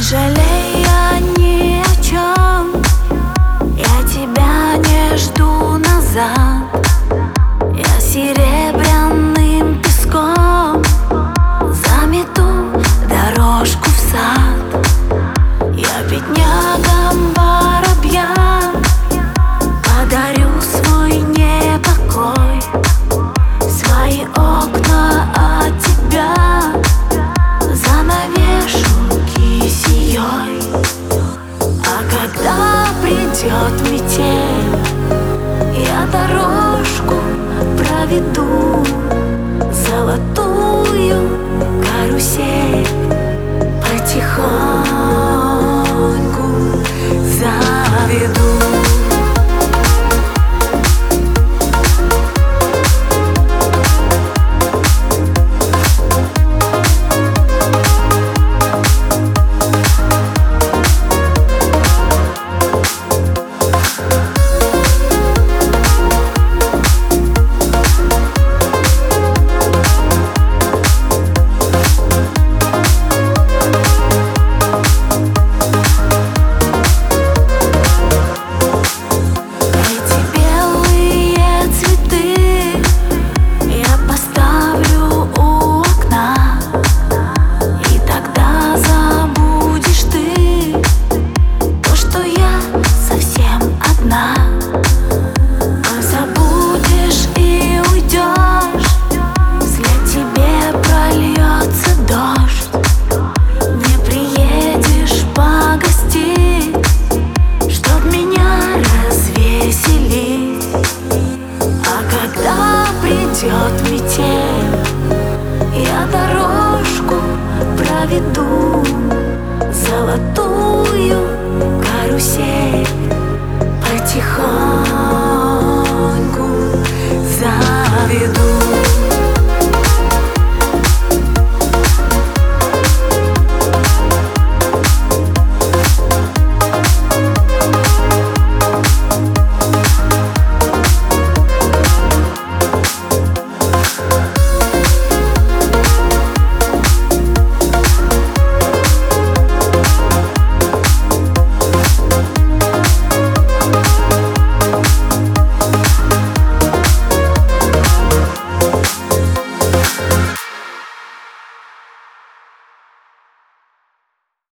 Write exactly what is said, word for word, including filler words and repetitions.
жалея ни о чем, я тебя не жду назад. Я серебряным песком замету дорожку в сад. Я беднягам воробьям подарю свой непокой, свои окна от тебя занавешу кисеей. А когда придет метель, я дорожку проведу, золотую карусель потихоньку заведу. Придет метель, я дорожку проведу, золотую карусель потихоньку заведу.